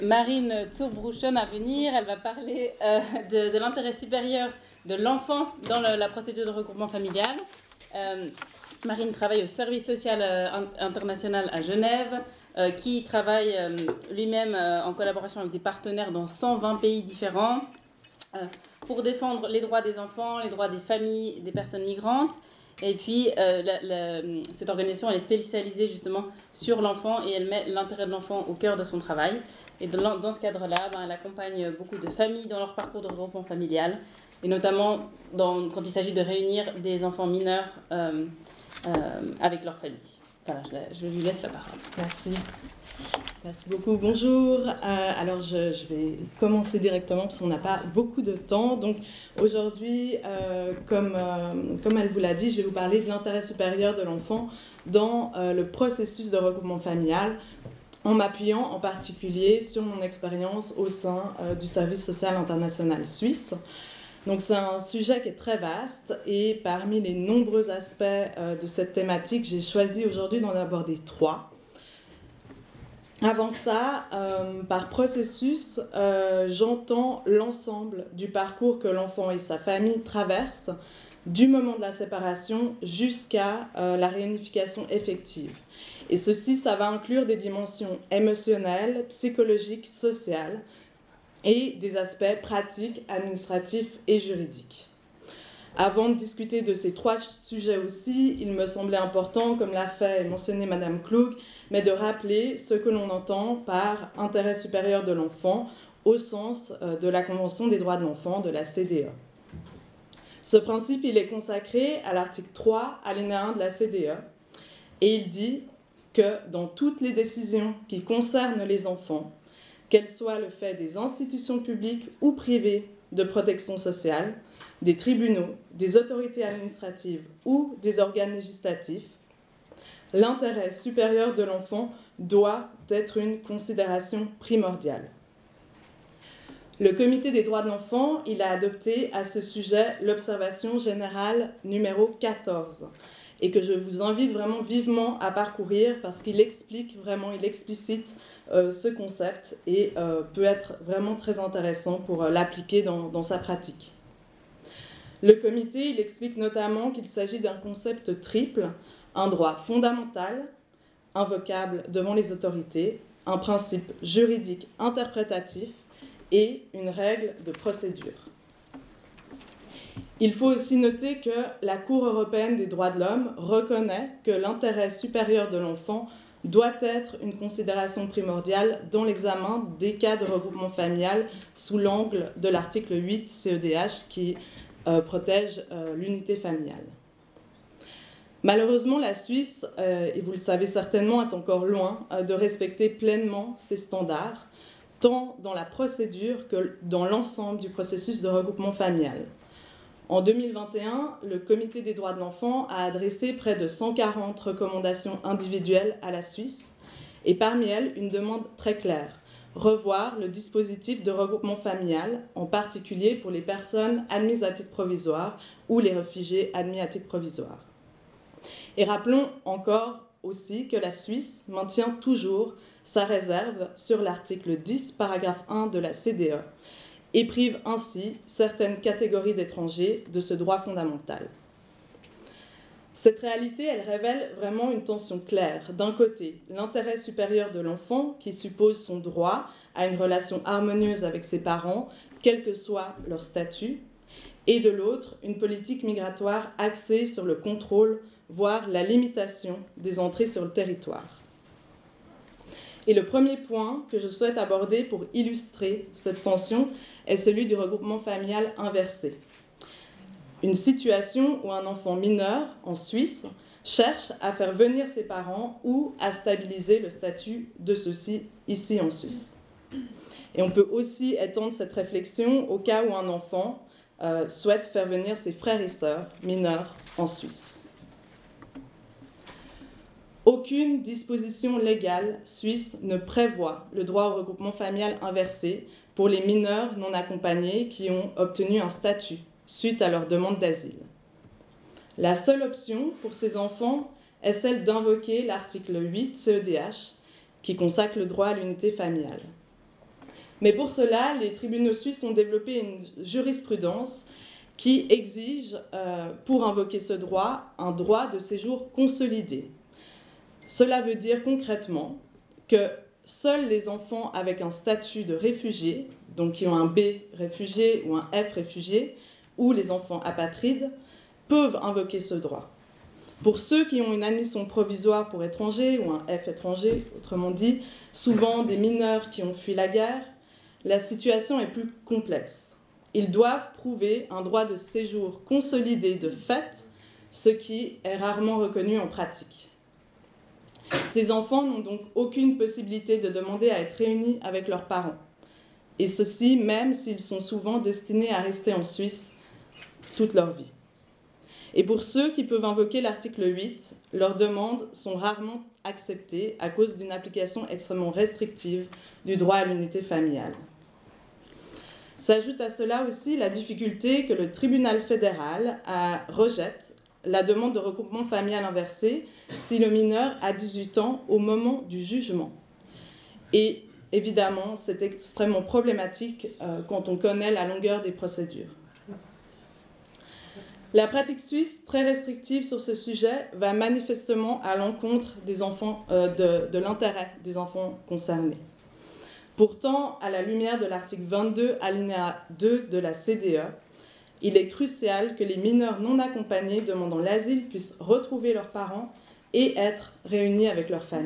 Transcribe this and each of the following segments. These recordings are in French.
Marine Zurbruchen à venir. Elle va parler de l'intérêt supérieur de l'enfant dans la procédure de regroupement familial. Marine travaille au service social international à Genève, qui travaille lui-même en collaboration avec des partenaires dans 120 pays différents pour défendre les droits des enfants, les droits des familles, des personnes migrantes. Et puis, cette organisation, elle est spécialisée justement sur l'enfant et elle met l'intérêt de l'enfant au cœur de son travail. Et dans ce cadre-là, elle accompagne beaucoup de familles dans leur parcours de regroupement familial, et notamment quand il s'agit de réunir des enfants mineurs avec leur famille. Voilà, je lui laisse la parole. Merci. Merci beaucoup. Bonjour. Alors, je vais commencer directement parce qu'on n'a pas beaucoup de temps. Donc, aujourd'hui, comme elle vous l'a dit, je vais vous parler de l'intérêt supérieur de l'enfant dans le processus de regroupement familial, en m'appuyant en particulier sur mon expérience au sein du service social international suisse. Donc, c'est un sujet qui est très vaste et parmi les nombreux aspects de cette thématique, j'ai choisi aujourd'hui d'en aborder 3. Avant ça, par processus, j'entends l'ensemble du parcours que l'enfant et sa famille traversent du moment de la séparation jusqu'à la réunification effective. Et ceci, ça va inclure des dimensions émotionnelles, psychologiques, sociales et des aspects pratiques, administratifs et juridiques. Avant de discuter de ces 3 sujets aussi, il me semblait important, comme l'a fait et mentionné Madame Klug, mais de rappeler ce que l'on entend par intérêt supérieur de l'enfant au sens de la Convention des droits de l'enfant de la CDE. Ce principe, il est consacré à l'article 3, alinéa 1 de la CDE, et il dit que dans toutes les décisions qui concernent les enfants, qu'elles soient le fait des institutions publiques ou privées de protection sociale, des tribunaux, des autorités administratives ou des organes législatifs, l'intérêt supérieur de l'enfant doit être une considération primordiale. Le Comité des droits de l'enfant, il a adopté à ce sujet l'observation générale numéro 14 et que je vous invite vraiment vivement à parcourir parce qu'il explique vraiment, il explicite ce concept et peut être vraiment très intéressant pour l'appliquer dans sa pratique. Le comité, il explique notamment qu'il s'agit d'un concept triple, un droit fondamental, invocable devant les autorités, un principe juridique interprétatif et une règle de procédure. Il faut aussi noter que la Cour européenne des droits de l'homme reconnaît que l'intérêt supérieur de l'enfant doit être une considération primordiale dans l'examen des cas de regroupement familial sous l'angle de l'article 8 CEDH qui protège l'unité familiale. Malheureusement, la Suisse, et vous le savez certainement, est encore loin de respecter pleinement ces standards, tant dans la procédure que dans l'ensemble du processus de regroupement familial. En 2021, le Comité des droits de l'enfant a adressé près de 140 recommandations individuelles à la Suisse, et parmi elles, une demande très claire: revoir le dispositif de regroupement familial, en particulier pour les personnes admises à titre provisoire ou les réfugiés admis à titre provisoire. Et rappelons encore aussi que la Suisse maintient toujours sa réserve sur l'article 10, paragraphe 1 de la CDE, et prive ainsi certaines catégories d'étrangers de ce droit fondamental. Cette réalité, elle révèle vraiment une tension claire. D'un côté, l'intérêt supérieur de l'enfant qui suppose son droit à une relation harmonieuse avec ses parents, quel que soit leur statut, et de l'autre, une politique migratoire axée sur le contrôle, voire la limitation des entrées sur le territoire. Et le premier point que je souhaite aborder pour illustrer cette tension est celui du regroupement familial inversé. Une situation où un enfant mineur, en Suisse, cherche à faire venir ses parents ou à stabiliser le statut de ceux-ci ici en Suisse. Et on peut aussi étendre cette réflexion au cas où un enfant souhaite faire venir ses frères et sœurs mineurs en Suisse. Aucune disposition légale suisse ne prévoit le droit au regroupement familial inversé pour les mineurs non accompagnés qui ont obtenu un statut suite à leur demande d'asile. La seule option pour ces enfants est celle d'invoquer l'article 8 CEDH qui consacre le droit à l'unité familiale. Mais pour cela, les tribunaux suisses ont développé une jurisprudence qui exige, pour invoquer ce droit, un droit de séjour consolidé. Cela veut dire concrètement que seuls les enfants avec un statut de réfugié, donc qui ont un B réfugié ou un F réfugié, ou les enfants apatrides, peuvent invoquer ce droit. Pour ceux qui ont une admission provisoire pour étrangers ou un F étranger, autrement dit, souvent des mineurs qui ont fui la guerre, la situation est plus complexe. Ils doivent prouver un droit de séjour consolidé de fait, ce qui est rarement reconnu en pratique. Ces enfants n'ont donc aucune possibilité de demander à être réunis avec leurs parents, et ceci même s'ils sont souvent destinés à rester en Suisse toute leur vie. Et pour ceux qui peuvent invoquer l'article 8, leurs demandes sont rarement acceptées à cause d'une application extrêmement restrictive du droit à l'unité familiale. S'ajoute à cela aussi la difficulté que le tribunal fédéral rejette la demande de regroupement familial inversé si le mineur a 18 ans au moment du jugement. Et évidemment, c'est extrêmement problématique quand on connaît la longueur des procédures. La pratique suisse, très restrictive sur ce sujet, va manifestement à l'encontre des enfants, de l'intérêt des enfants concernés. Pourtant, à la lumière de l'article 22, alinéa 2 de la CDE, il est crucial que les mineurs non accompagnés demandant l'asile puissent retrouver leurs parents et être réunis avec leur famille.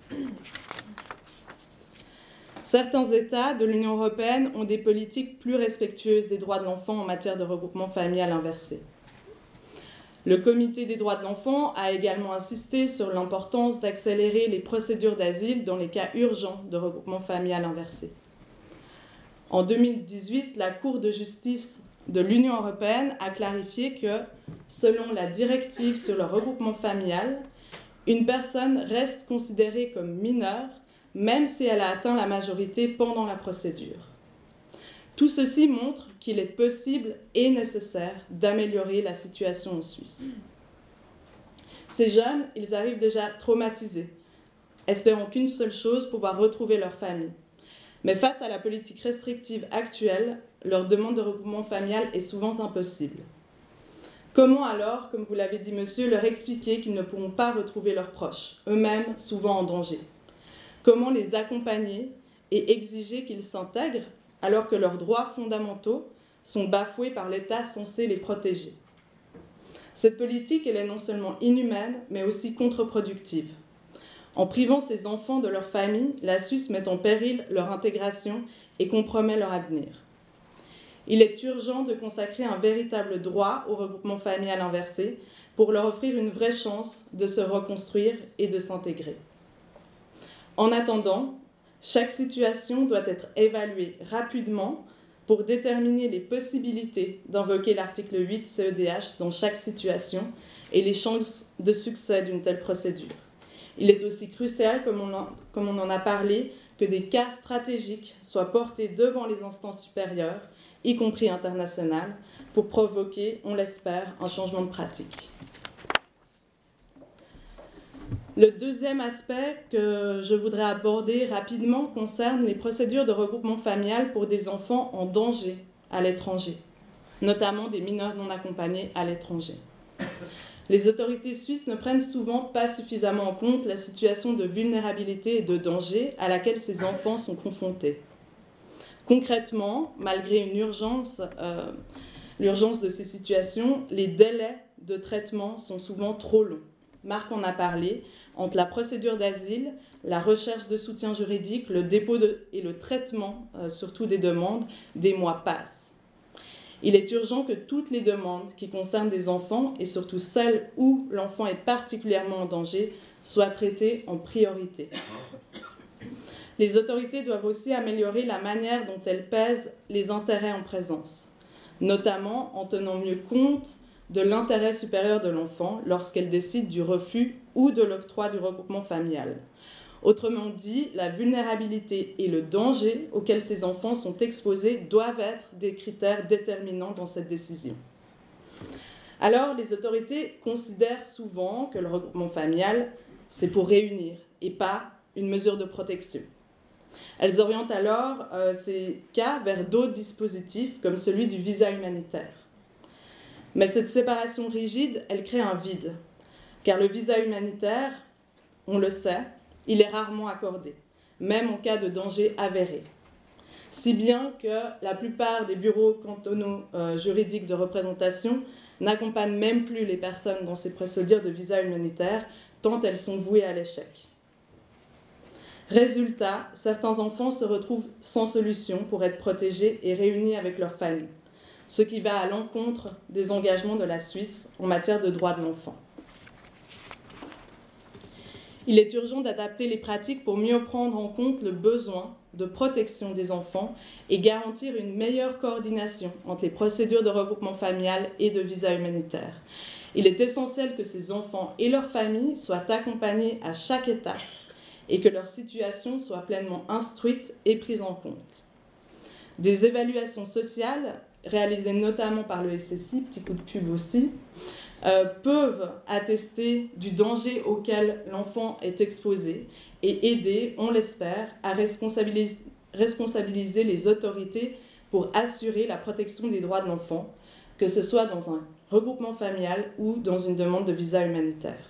Certains États de l'Union européenne ont des politiques plus respectueuses des droits de l'enfant en matière de regroupement familial inversé. Le Comité des droits de l'enfant a également insisté sur l'importance d'accélérer les procédures d'asile dans les cas urgents de regroupement familial inversé. En 2018, la Cour de justice de l'Union européenne a clarifié que, selon la directive sur le regroupement familial, une personne reste considérée comme mineure même si elle a atteint la majorité pendant la procédure. Tout ceci montre qu'il est possible et nécessaire d'améliorer la situation en Suisse. Ces jeunes, ils arrivent déjà traumatisés, espérant qu'une seule chose, pouvoir retrouver leur famille. Mais face à la politique restrictive actuelle, leur demande de regroupement familial est souvent impossible. Comment alors, comme vous l'avez dit monsieur, leur expliquer qu'ils ne pourront pas retrouver leurs proches, eux-mêmes souvent en danger? Comment les accompagner et exiger qu'ils s'intègrent alors que leurs droits fondamentaux sont bafoués par l'État censé les protéger? Cette politique, elle est non seulement inhumaine, mais aussi contre-productive. En privant ces enfants de leur famille, la Suisse met en péril leur intégration et compromet leur avenir. Il est urgent de consacrer un véritable droit au regroupement familial inversé pour leur offrir une vraie chance de se reconstruire et de s'intégrer. En attendant, chaque situation doit être évaluée rapidement pour déterminer les possibilités d'invoquer l'article 8 CEDH dans chaque situation et les chances de succès d'une telle procédure. Il est aussi crucial, comme on en a parlé, que des cas stratégiques soient portés devant les instances supérieures, y compris internationales, pour provoquer, on l'espère, un changement de pratique. Le deuxième aspect que je voudrais aborder rapidement concerne les procédures de regroupement familial pour des enfants en danger à l'étranger, notamment des mineurs non accompagnés à l'étranger. Les autorités suisses ne prennent souvent pas suffisamment en compte la situation de vulnérabilité et de danger à laquelle ces enfants sont confrontés. Concrètement, malgré une l'urgence de ces situations, les délais de traitement sont souvent trop longs. Marc en a parlé, entre la procédure d'asile, la recherche de soutien juridique, le dépôt et le traitement, surtout des demandes, des mois passent. Il est urgent que toutes les demandes qui concernent des enfants, et surtout celles où l'enfant est particulièrement en danger, soient traitées en priorité. Les autorités doivent aussi améliorer la manière dont elles pèsent les intérêts en présence, notamment en tenant mieux compte de l'intérêt supérieur de l'enfant lorsqu'elles décident du refus ou de l'octroi du regroupement familial. Autrement dit, la vulnérabilité et le danger auxquels ces enfants sont exposés doivent être des critères déterminants dans cette décision. Alors, les autorités considèrent souvent que le regroupement familial, c'est pour réunir et pas une mesure de protection. Elles orientent alors ces cas vers d'autres dispositifs, comme celui du visa humanitaire. Mais cette séparation rigide, elle crée un vide, car le visa humanitaire, on le sait, il est rarement accordé, même en cas de danger avéré. Si bien que la plupart des bureaux cantonaux juridiques de représentation n'accompagnent même plus les personnes dans ces procédures de visa humanitaire, tant elles sont vouées à l'échec. Résultat, certains enfants se retrouvent sans solution pour être protégés et réunis avec leur famille, ce qui va à l'encontre des engagements de la Suisse en matière de droits de l'enfant. Il est urgent d'adapter les pratiques pour mieux prendre en compte le besoin de protection des enfants et garantir une meilleure coordination entre les procédures de regroupement familial et de visa humanitaire. Il est essentiel que ces enfants et leurs familles soient accompagnés à chaque étape et que leur situation soit pleinement instruite et prise en compte. Des évaluations sociales, réalisées notamment par le SSI, petit coup de pub aussi, peuvent attester du danger auquel l'enfant est exposé et aider, on l'espère, à responsabiliser les autorités pour assurer la protection des droits de l'enfant, que ce soit dans un regroupement familial ou dans une demande de visa humanitaire.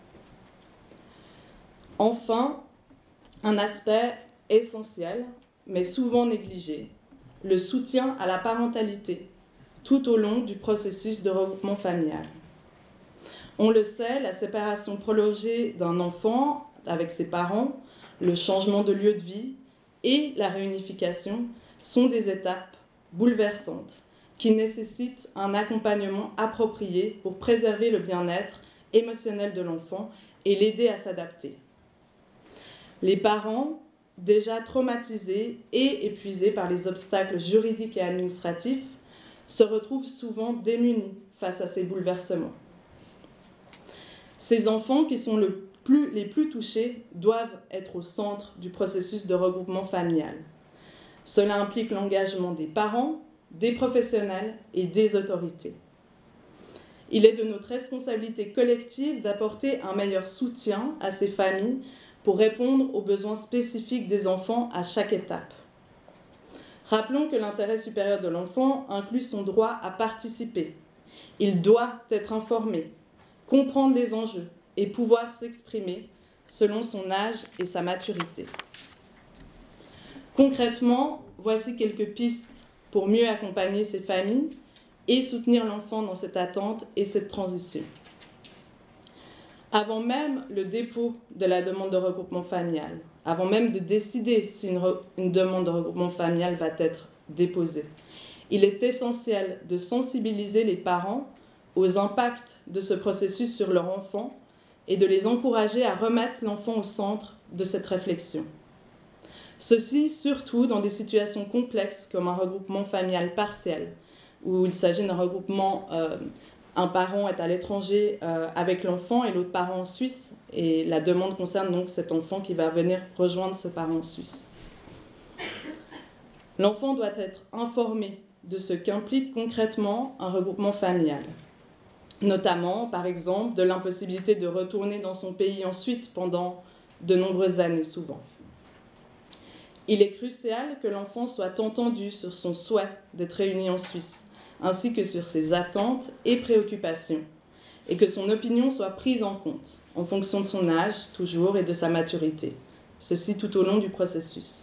Enfin, un aspect essentiel, mais souvent négligé, le soutien à la parentalité tout au long du processus de regroupement familial. On le sait, la séparation prolongée d'un enfant avec ses parents, le changement de lieu de vie et la réunification sont des étapes bouleversantes qui nécessitent un accompagnement approprié pour préserver le bien-être émotionnel de l'enfant et l'aider à s'adapter. Les parents, déjà traumatisés et épuisés par les obstacles juridiques et administratifs, se retrouvent souvent démunis face à ces bouleversements. Ces enfants qui sont les plus touchés doivent être au centre du processus de regroupement familial. Cela implique l'engagement des parents, des professionnels et des autorités. Il est de notre responsabilité collective d'apporter un meilleur soutien à ces familles pour répondre aux besoins spécifiques des enfants à chaque étape. Rappelons que l'intérêt supérieur de l'enfant inclut son droit à participer. Il doit être informé, comprendre les enjeux et pouvoir s'exprimer selon son âge et sa maturité. Concrètement, voici quelques pistes pour mieux accompagner ces familles et soutenir l'enfant dans cette attente et cette transition. Avant même le dépôt de la demande de regroupement familial, avant même de décider si une demande de regroupement familial va être déposée, il est essentiel de sensibiliser les parents aux impacts de ce processus sur leur enfant et de les encourager à remettre l'enfant au centre de cette réflexion. Ceci surtout dans des situations complexes comme un regroupement familial partiel, où il s'agit d'un regroupement, un parent est à l'étranger avec l'enfant et l'autre parent en Suisse, et la demande concerne donc cet enfant qui va venir rejoindre ce parent en Suisse. L'enfant doit être informé de ce qu'implique concrètement un regroupement familial, notamment, par exemple, de l'impossibilité de retourner dans son pays ensuite pendant de nombreuses années souvent. Il est crucial que l'enfant soit entendu sur son souhait d'être réuni en Suisse, ainsi que sur ses attentes et préoccupations, et que son opinion soit prise en compte, en fonction de son âge, toujours, et de sa maturité. Ceci tout au long du processus.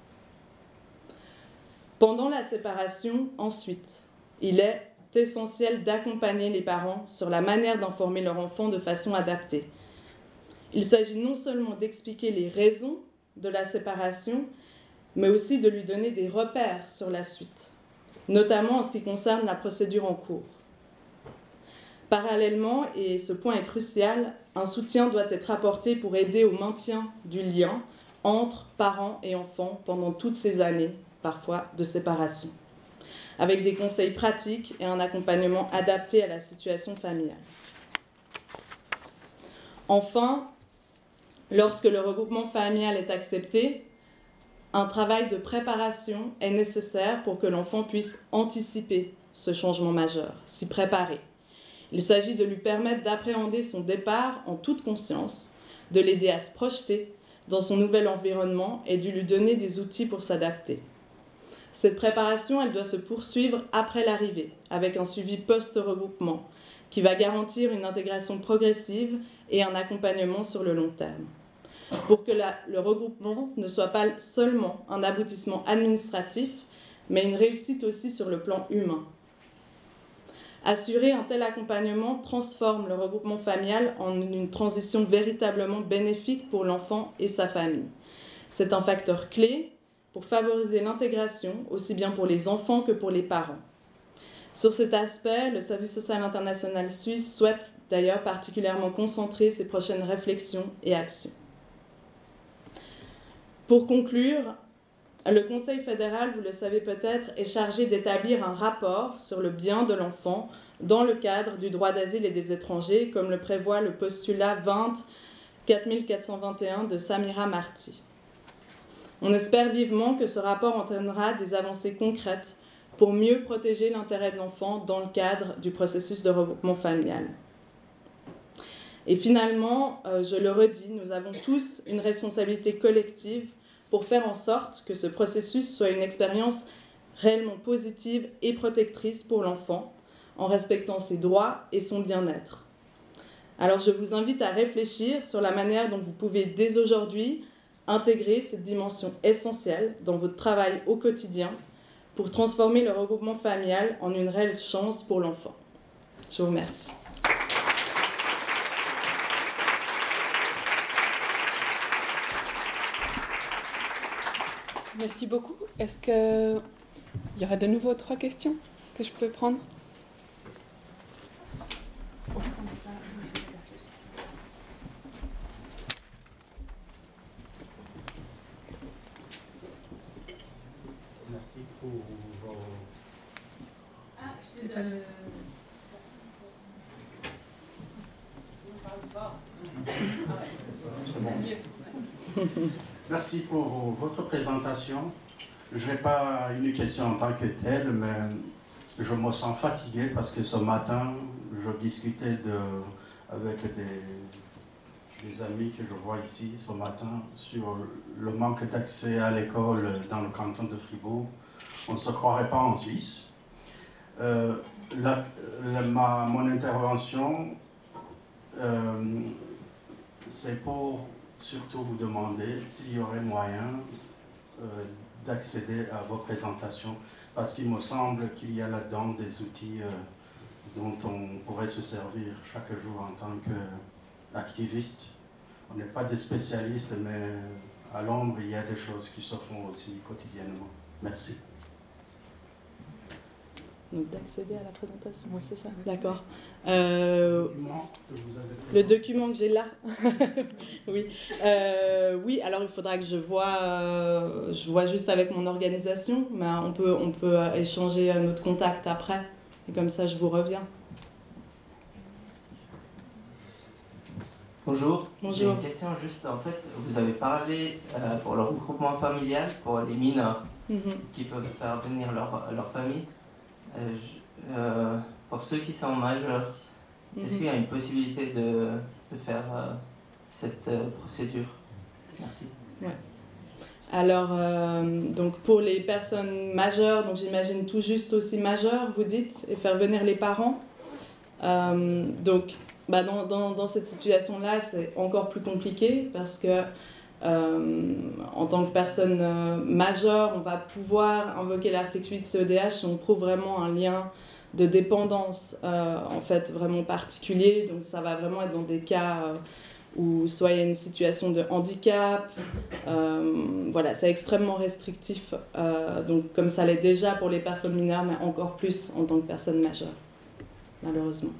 Pendant la séparation, ensuite, il est essentiel d'accompagner les parents sur la manière d'informer leur enfant de façon adaptée. Il s'agit non seulement d'expliquer les raisons de la séparation, mais aussi de lui donner des repères sur la suite, notamment en ce qui concerne la procédure en cours. Parallèlement, et ce point est crucial, un soutien doit être apporté pour aider au maintien du lien entre parents et enfants pendant toutes ces années, parfois, de séparation, avec des conseils pratiques et un accompagnement adapté à la situation familiale. Enfin, lorsque le regroupement familial est accepté, un travail de préparation est nécessaire pour que l'enfant puisse anticiper ce changement majeur, s'y préparer. Il s'agit de lui permettre d'appréhender son départ en toute conscience, de l'aider à se projeter, dans son nouvel environnement et de lui donner des outils pour s'adapter. Cette préparation, elle doit se poursuivre après l'arrivée, avec un suivi post-regroupement, qui va garantir une intégration progressive et un accompagnement sur le long terme. Pour que le regroupement ne soit pas seulement un aboutissement administratif, mais une réussite aussi sur le plan humain. Assurer un tel accompagnement transforme le regroupement familial en une transition véritablement bénéfique pour l'enfant et sa famille. C'est un facteur clé pour favoriser l'intégration, aussi bien pour les enfants que pour les parents. Sur cet aspect, le Service social international suisse souhaite d'ailleurs particulièrement concentrer ses prochaines réflexions et actions. Pour conclure, le Conseil fédéral, vous le savez peut-être, est chargé d'établir un rapport sur le bien de l'enfant dans le cadre du droit d'asile et des étrangers, comme le prévoit le postulat 20-4421 de Samira Marty. On espère vivement que ce rapport entraînera des avancées concrètes pour mieux protéger l'intérêt de l'enfant dans le cadre du processus de regroupement familial. Et finalement, je le redis, nous avons tous une responsabilité collective pour faire en sorte que ce processus soit une expérience réellement positive et protectrice pour l'enfant, en respectant ses droits et son bien-être. Alors je vous invite à réfléchir sur la manière dont vous pouvez dès aujourd'hui intégrer cette dimension essentielle dans votre travail au quotidien pour transformer le regroupement familial en une réelle chance pour l'enfant. Je vous remercie. Merci beaucoup. Est-ce qu'il y aura de nouveau 3 questions que je peux prendre ? Merci pour vos... C'est bon. Merci pour votre présentation. Je n'ai pas une question en tant que telle, mais je me sens fatigué parce que ce matin, je discutais avec des amis que je vois ici ce matin sur le manque d'accès à l'école dans le canton de Fribourg. On ne se croirait pas en Suisse. Mon intervention, c'est pour surtout vous demander s'il y aurait moyen d'accéder à vos présentations, parce qu'il me semble qu'il y a là-dedans des outils dont on pourrait se servir chaque jour en tant qu'activiste. On n'est pas des spécialistes, mais à l'ombre, il y a des choses qui se font aussi quotidiennement. Merci. Donc d'accéder à la présentation, oui, c'est ça. D'accord. Le document que j'ai là. Oui. Oui, alors il faudra que je vois juste avec mon organisation, mais on peut échanger notre contact après. Et comme ça, je vous reviens. Bonjour. Bonjour. J'ai une question juste, en fait, vous avez parlé pour le regroupement familial, pour les mineurs qui peuvent faire venir leur famille. Pour ceux qui sont majeurs, est-ce qu'il y a une possibilité de faire cette procédure? Merci. Ouais. Alors, donc pour les personnes majeures, donc j'imagine tout juste aussi majeures, vous dites, et faire venir les parents. Donc, dans cette situation-là, c'est encore plus compliqué parce que en tant que personne majeure, on va pouvoir invoquer l'article 8 CEDH si on trouve vraiment un lien de dépendance en fait vraiment particulier. Donc ça va vraiment être dans des cas où soit il y a une situation de handicap, voilà, c'est extrêmement restrictif. Donc comme ça l'est déjà pour les personnes mineures, mais encore plus en tant que personne majeure, malheureusement.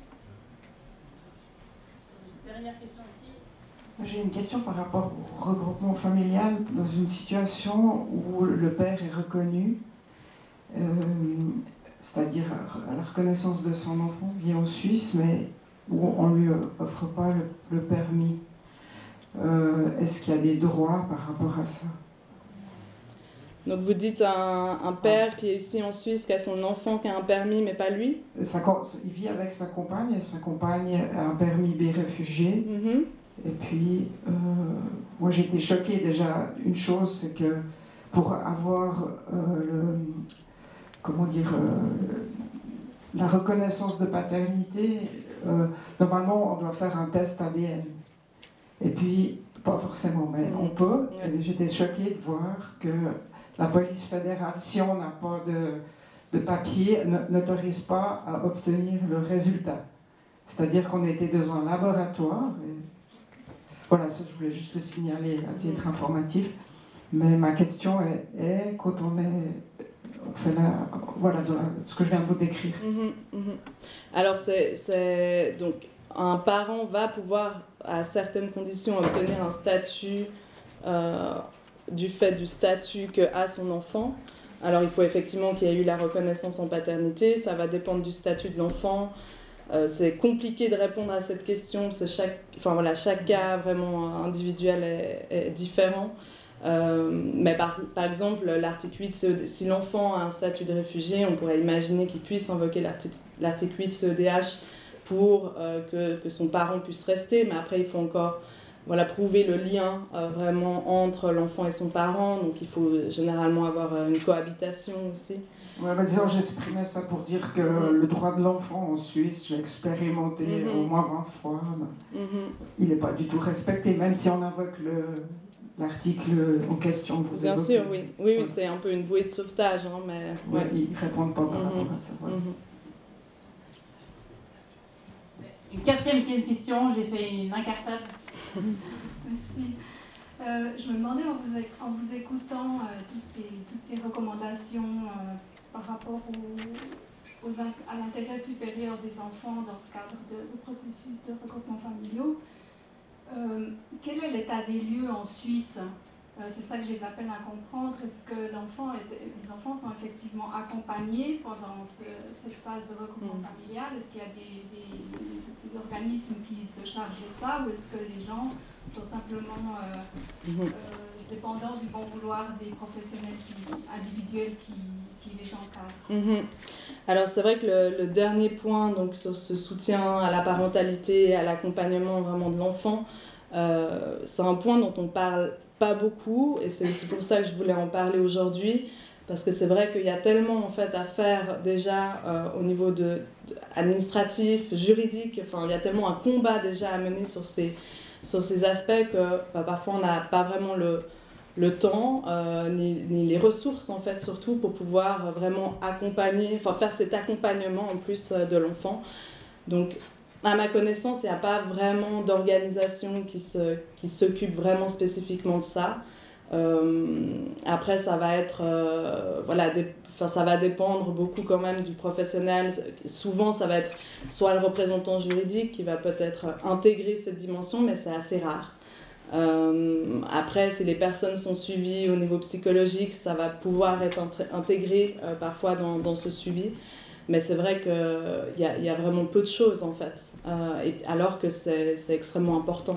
Dernière question ici. J'ai une question par rapport au regroupement familial dans une situation où le père est reconnu, c'est-à-dire à la reconnaissance de son enfant, vit en Suisse, mais où on ne lui offre pas le permis. Est-ce qu'il y a des droits par rapport à ça? Donc vous dites un père qui est ici en Suisse, qui a son enfant qui a un permis, mais pas lui? Il vit avec sa compagne, et sa compagne a un permis B réfugié. Et puis, moi j'étais choquée déjà. Une chose, c'est que pour avoir la reconnaissance de paternité, normalement on doit faire un test ADN. Et puis, pas forcément, mais on peut. Et j'étais choquée de voir que la police fédérale, si on n'a pas de papier, n'autorise pas à obtenir le résultat. C'est-à-dire qu'on était dans un laboratoire. Et voilà, ça je voulais juste le signaler à titre informatif. Mais ma question est quand on fait ce que je viens de vous décrire. Alors donc un parent va pouvoir, à certaines conditions, obtenir un statut du fait du statut qu'a son enfant. Alors il faut effectivement qu'il y ait eu la reconnaissance en paternité, ça va dépendre du statut de l'enfant. C'est compliqué de répondre à cette question, parce que chaque cas vraiment individuel est différent. Mais par exemple, l'article 8 CED, si l'enfant a un statut de réfugié, on pourrait imaginer qu'il puisse invoquer l'article 8 CEDH pour que son parent puisse rester, mais après il faut encore prouver le lien vraiment entre l'enfant et son parent, donc il faut généralement avoir une cohabitation aussi. Ouais, disons, j'exprimais ça pour dire que le droit de l'enfant en Suisse, j'ai expérimenté au moins 20 fois, il n'est pas du tout respecté, même si on invoque l'article en question. Bien sûr, oui, c'est un peu une bouée de sauvetage, mais... Ouais, ils ne répondent pas par rapport à ça. Voilà. Une quatrième question, j'ai fait une incartade. Merci. Je me demandais en vous écoutant toutes ces recommandations par rapport à l'intérêt supérieur des enfants dans ce cadre de processus de regroupement familiaux, quel est l'état des lieux en Suisse? C'est ça que j'ai de la peine à comprendre. Est-ce que les enfants sont effectivement accompagnés pendant cette phase de regroupement familial? Est-ce qu'il y a des organismes qui se chargent de ça, ou est-ce que les gens sont simplement dépendants du bon vouloir des professionnels individuels qui les encadrent? Alors c'est vrai que le dernier point, donc sur ce soutien à la parentalité et à l'accompagnement vraiment de l'enfant, c'est un point dont on parle pas beaucoup, et c'est aussi pour ça que je voulais en parler aujourd'hui, parce que c'est vrai qu'il y a tellement en fait à faire déjà au niveau administratif, juridique, il y a tellement un combat déjà à mener sur ces aspects que parfois on n'a pas vraiment le temps ni les ressources en fait, surtout pour pouvoir vraiment faire cet accompagnement en plus de l'enfant. Donc à ma connaissance, il n'y a pas vraiment d'organisation qui s'occupe vraiment spécifiquement de ça. Après, ça va être, ça va dépendre beaucoup quand même du professionnel. Souvent, ça va être soit le représentant juridique qui va peut-être intégrer cette dimension, mais c'est assez rare. Après, si les personnes sont suivies au niveau psychologique, ça va pouvoir être intégré parfois dans ce suivi. Mais c'est vrai qu'il y a vraiment peu de choses en fait, alors que c'est extrêmement important.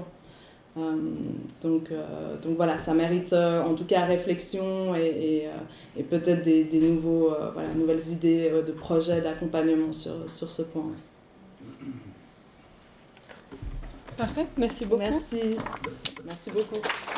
Donc voilà, ça mérite en tout cas réflexion et peut-être des nouvelles idées de projets d'accompagnement sur ce point. Parfait, merci beaucoup. Merci beaucoup.